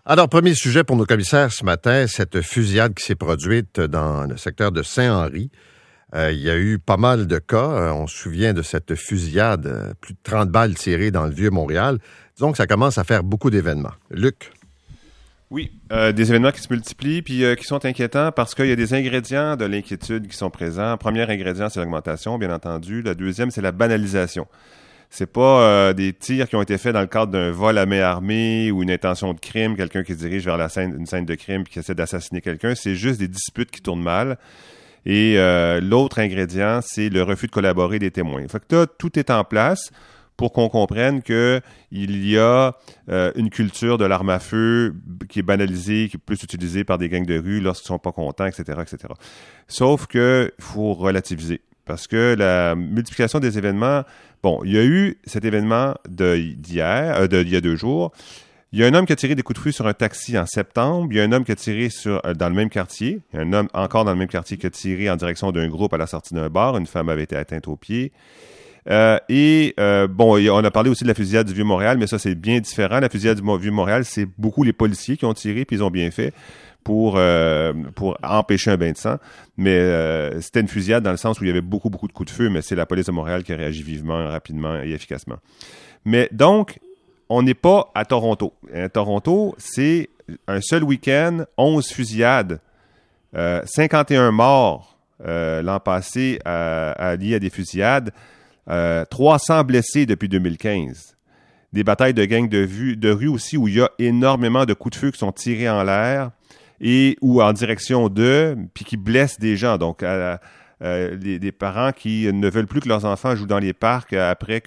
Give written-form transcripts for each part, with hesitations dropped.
Alors, premier sujet pour nos commissaires ce matin, cette fusillade qui s'est produite dans le secteur de Saint-Henri. Il y a eu pas mal de cas. On se souvient de cette fusillade, plus de 30 balles tirées dans le Vieux-Montréal. Disons que ça commence à faire beaucoup d'événements. Luc? Oui, des événements qui se multiplient puis qui sont inquiétants parce qu'il y a des ingrédients de l'inquiétude qui sont présents. Le premier ingrédient, c'est l'augmentation, bien entendu. Le deuxième, c'est la banalisation. C'est pas des tirs qui ont été faits dans le cadre d'un vol à main armée ou une intention de crime, quelqu'un qui se dirige vers une scène de crime puis qui essaie d'assassiner quelqu'un. C'est juste des disputes qui tournent mal. Et l'autre ingrédient, c'est le refus de collaborer des témoins. Fait que tout est en place pour qu'on comprenne que il y a une culture de l'arme à feu qui est banalisée, qui est plus utilisée par des gangs de rue lorsqu'ils sont pas contents, etc., etc. Sauf que il faut relativiser. Parce que la multiplication des événements... Bon, il y a eu cet événement d'il y a 2 jours. Il y a un homme qui a tiré des coups de feu sur un taxi en septembre. Il y a un homme qui a tiré dans le même quartier. Il y a un homme encore dans le même quartier qui a tiré en direction d'un groupe à la sortie d'un bar. Une femme avait été atteinte au pied. On a parlé aussi de la fusillade du Vieux-Montréal, mais ça, c'est bien différent. La fusillade du Vieux-Montréal, c'est beaucoup les policiers qui ont tiré, puis ils ont bien fait pour empêcher un bain de sang. Mais c'était une fusillade dans le sens où il y avait beaucoup, beaucoup de coups de feu, mais c'est la police de Montréal qui a réagi vivement, rapidement et efficacement. Mais donc, on n'est pas à Toronto. À Toronto, c'est un seul week-end, 11 fusillades, 51 morts l'an passé liés à des fusillades, 300 blessés depuis 2015. Des batailles de gangs de rue aussi où il y a énormément de coups de feu qui sont tirés en l'air et ou en direction d'eux, puis qui blessent des gens. Donc, des parents qui ne veulent plus que leurs enfants jouent dans les parcs après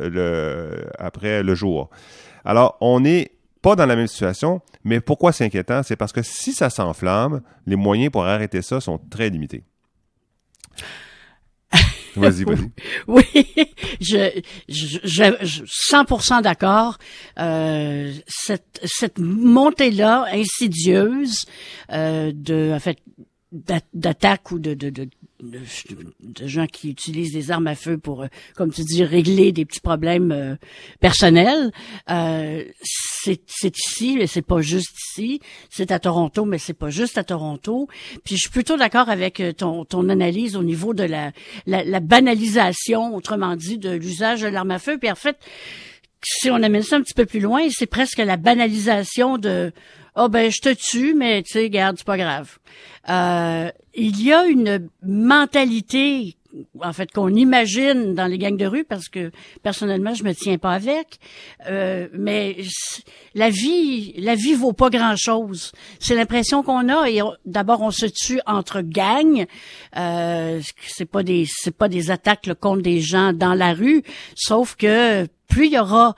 le jour. Alors, on n'est pas dans la même situation, mais pourquoi c'est inquiétant? C'est parce que si ça s'enflamme, les moyens pour arrêter ça sont très limités. Vas-y. Oui, je 100% d'accord. Cette montée-là insidieuse d'attaques ou de gens qui utilisent des armes à feu pour, comme tu dis, régler des petits problèmes personnels. C'est ici, mais c'est pas juste ici. C'est à Toronto, mais c'est pas juste à Toronto. Puis je suis plutôt d'accord avec ton analyse au niveau de la banalisation, autrement dit, de l'usage de l'arme à feu. Puis en fait, si on amène ça un petit peu plus loin, c'est presque la banalisation de je te tue, mais tu sais, garde, c'est pas grave. Il y a une mentalité, en fait, qu'on imagine dans les gangs de rue, parce que personnellement, je me tiens pas avec. Mais la vie vaut pas grand-chose. C'est l'impression qu'on a. Et d'abord, on se tue entre gangs. C'est pas des attaques là, contre des gens dans la rue. Sauf que plus il y aura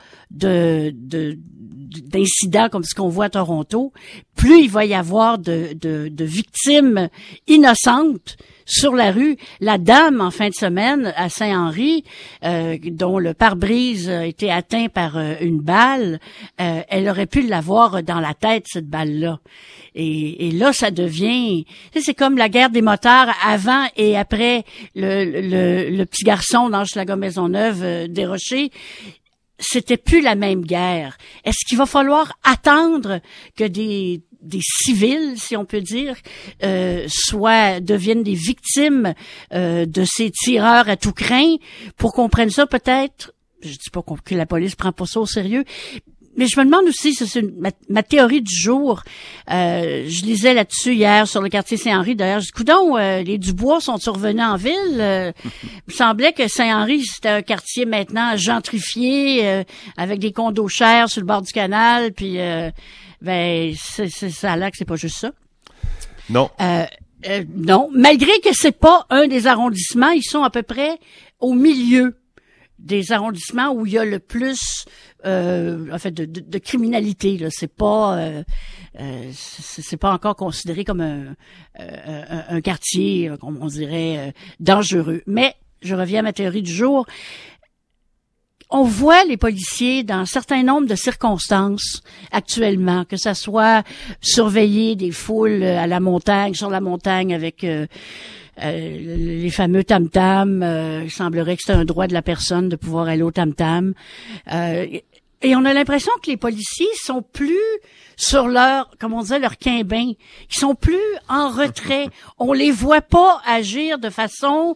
d'incidents comme ce qu'on voit à Toronto, plus il va y avoir de victimes innocentes sur la rue. La dame, en fin de semaine, à Saint-Henri, dont le pare-brise a été atteint par une balle, elle aurait pu l'avoir dans la tête, cette balle-là. Et là, ça devient... C'est comme la guerre des motards avant et après le petit garçon d'Hochelaga Maisonneuve Desrochers. C'était plus la même guerre. Est-ce qu'il va falloir attendre que des civils, si on peut dire, deviennent des victimes de ces tireurs à tout crin pour qu'on prenne ça peut-être? Je dis pas que la police prend pas ça au sérieux. Mais je me demande aussi, c'est ma théorie du jour. Je lisais là-dessus hier sur le quartier Saint-Henri. D'ailleurs, je dis, coudonc, les Dubois sont revenus en ville. Il me semblait que Saint-Henri, c'était un quartier maintenant gentrifié, avec des condos chers sur le bord du canal. Puis, ça a l'air que c'est pas juste ça. Non. Non. Malgré que c'est pas un des arrondissements, ils sont à peu près au milieu des arrondissements où il y a le plus de criminalité. Là, c'est pas encore considéré comme un quartier, comme on dirait, dangereux. Mais je reviens à ma théorie du jour. On voit les policiers dans un certain nombre de circonstances actuellement, que ça soit surveiller des foules à la montagne, sur la montagne avec les fameux tam-tam. Il semblerait que c'est un droit de la personne de pouvoir aller au tam-tam. Et on a l'impression que les policiers sont plus sur leur, comme on disait, leur quimbin. Ils sont plus en retrait. On les voit pas agir de façon,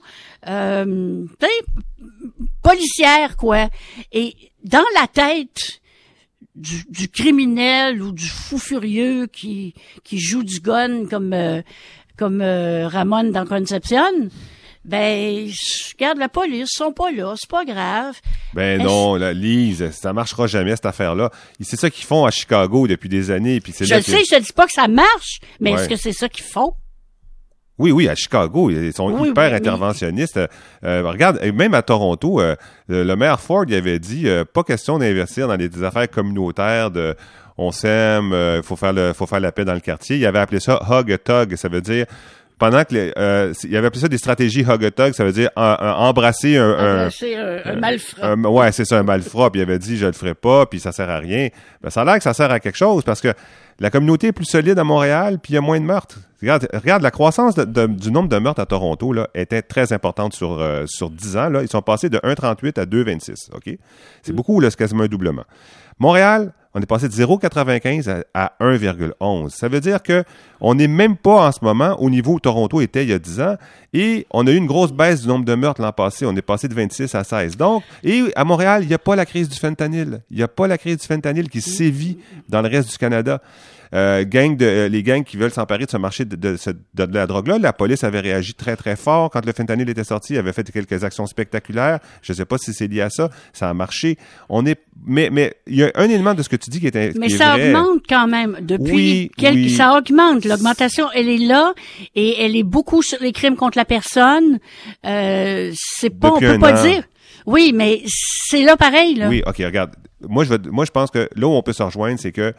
policière, quoi. Et dans la tête du criminel ou du fou furieux qui joue du gun comme Ramon dans Concepcion, ben, regarde, la police, ils sont pas là, c'est pas grave. Ben non, Lise, ça marchera jamais, cette affaire-là. C'est ça qu'ils font à Chicago depuis des années. Puis c'est je te dis pas que ça marche, mais est-ce que c'est ça qu'ils font? Oui, à Chicago, ils sont hyper interventionnistes. Regarde, même à Toronto, le maire Ford, il avait dit, pas question d'investir dans des affaires communautaires de on s'aime, faut faire la paix dans le quartier. Il avait appelé ça hug a tug, ça veut dire pendant que il avait appelé ça des stratégies hug a tug, ça veut dire embrasser un malfrat. Ouais, c'est ça, un malfrat. Puis il avait dit je le ferai pas, puis ça sert à rien. Ben ça a l'air que ça sert à quelque chose parce que la communauté est plus solide à Montréal, puis il y a moins de meurtres. Regarde, la croissance du nombre de meurtres à Toronto là était très importante sur 10 ans. Là, ils sont passés de 1,38 à 2,26. Ok, c'est beaucoup là, c'est quasiment un doublement. Montréal, on est passé de 0,95 à 1,11. Ça veut dire que on n'est même pas en ce moment au niveau où Toronto était il y a 10 ans et on a eu une grosse baisse du nombre de meurtres l'an passé. On est passé de 26 à 16. Donc, et à Montréal, il n'y a pas la crise du fentanyl. Il n'y a pas la crise du fentanyl qui sévit dans le reste du Canada. Les gangs qui veulent s'emparer de ce marché de la drogue-là, la police avait réagi très, très fort. Quand le fentanyl était sorti, il avait fait quelques actions spectaculaires. Je ne sais pas si c'est lié à ça. Ça a marché. Mais il y a un élément de ce que tu dis qui est mais ça vrai. Augmente quand même. Depuis ça augmente. L'augmentation, elle est là et elle est beaucoup sur les crimes contre la personne. C'est pas, on peut pas dire. Oui, mais c'est là pareil, là. Oui, OK, regarde. Moi, je pense que là où on peut se rejoindre, c'est que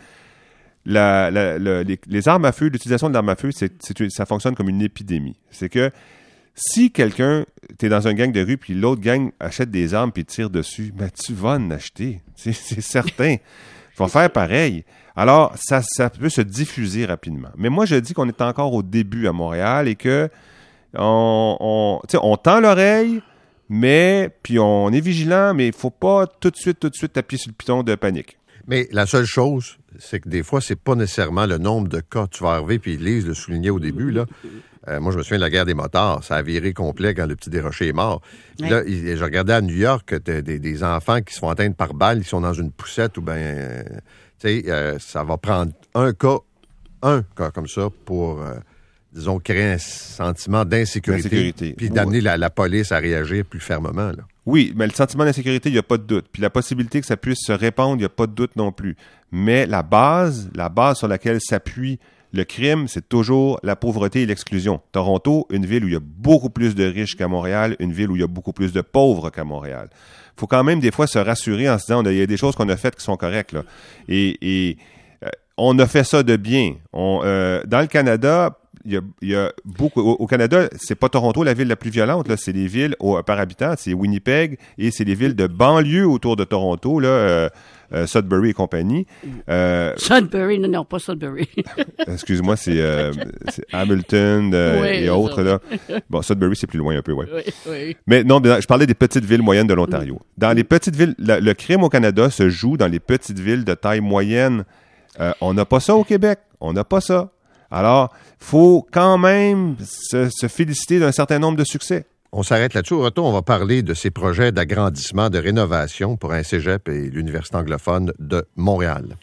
les armes à feu, l'utilisation de l'arme à feu, ça fonctionne comme une épidémie. C'est que si t'es dans un gang de rue, puis l'autre gang achète des armes puis tire dessus, ben tu vas en acheter. C'est certain. Ils vont faire pareil. Alors, ça peut se diffuser rapidement. Mais moi, je dis qu'on est encore au début à Montréal et que on tend l'oreille, puis on est vigilant, mais il faut pas tout de suite appuyer sur le piton de panique. Mais la seule chose, c'est que des fois, c'est pas nécessairement le nombre de cas. Tu vas arriver, puis Lise le soulignait au début, là. Moi, je me souviens de la guerre des motards. Ça a viré complet quand le petit Desrochers est mort. Puis là, je regardais à New York des enfants qui se font atteindre par balle, qui sont dans une poussette, ou bien, ça va prendre un cas comme ça pour, disons, créer un sentiment d'insécurité. Puis d'amener la police à réagir plus fermement, là. Oui, mais le sentiment d'insécurité, il n'y a pas de doute. Puis la possibilité que ça puisse se répandre, il n'y a pas de doute non plus. Mais la base sur laquelle s'appuie le crime, c'est toujours la pauvreté et l'exclusion. Toronto, une ville où il y a beaucoup plus de riches qu'à Montréal, une ville où il y a beaucoup plus de pauvres qu'à Montréal. Il faut quand même des fois se rassurer en se disant, il y a des choses qu'on a faites qui sont correctes, là. Et on a fait ça de bien. Dans le Canada, il y a beaucoup. Au Canada, c'est pas Toronto la ville la plus violente, là. C'est les villes par habitant, c'est Winnipeg et c'est les villes de banlieue autour de Toronto, là, Sudbury et compagnie. Sudbury, non, pas Sudbury. Excuse-moi, c'est Hamilton et autres, là. Bon, Sudbury, c'est plus loin un peu, ouais. Oui. Mais non, je parlais des petites villes moyennes de l'Ontario. Dans les petites villes, le crime au Canada se joue dans les petites villes de taille moyenne. On n'a pas ça au Québec. On n'a pas ça. Alors, faut quand même se féliciter d'un certain nombre de succès. On s'arrête là-dessus. Au retour, on va parler de ces projets d'agrandissement, de rénovation pour un cégep et l'Université anglophone de Montréal.